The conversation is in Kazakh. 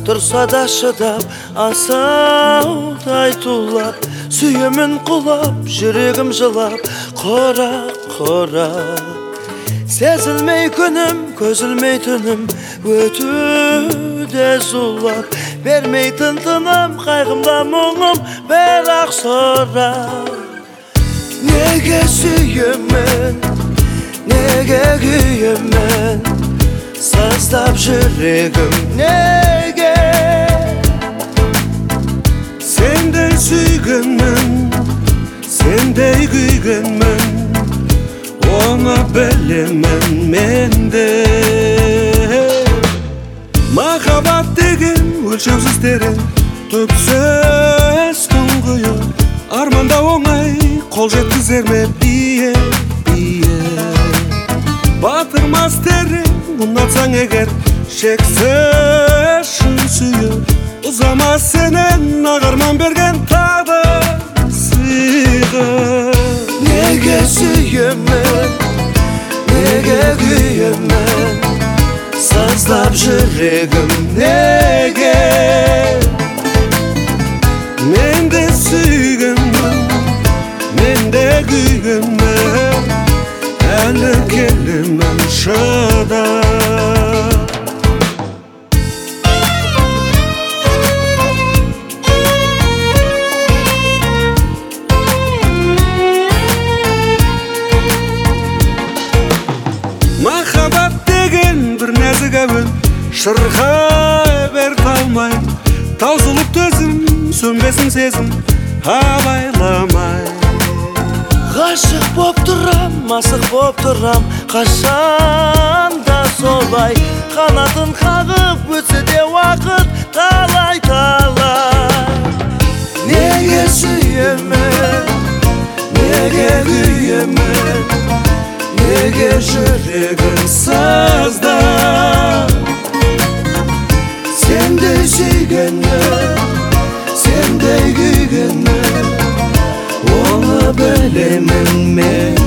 Тұрса да шыдап, асаудай тулап, сүйемін құлап, жүрегім жылап, қора Сезілмей күнім, көзілмей түнім, өтуде зулап, бермейтін тыным, қайғымда мұңым, бірақ сорап. Неге сүйемін, неге күйемін, саздап жүрегім, неге? Сендей сүйгенмін, сендей күйгенмін, оны білемін менде. Махаббат деген өлшеусіз терең, түпсіз тұңғиы, арманда оңай, қол жеткізер ме бие. Батырмас терең, ұнатсаң егер, шексіз шын сүйіп, ұзамас сенен ағарман берген тағы сыйғы. Неге сүйемін, неге күйемін, саздап жүрегім, неге? Мен де сүйгенмін, мен де күйгенмін, әлі келемін шыдап. Махаббат деген бір нәзік әуен, шырқай бер талмай, таусылып төзім, сөнбесін сезім, абайламай. Ғашық боп тұрам, асық боп тұрам, қашанда солай, қанатын қағып өтсе де уақыт талай. Неге сүйемін, неге күйемін, неге жүрегім сазда? Сендей сүйгенмін, сендей күйгенмін, оны білемін мен.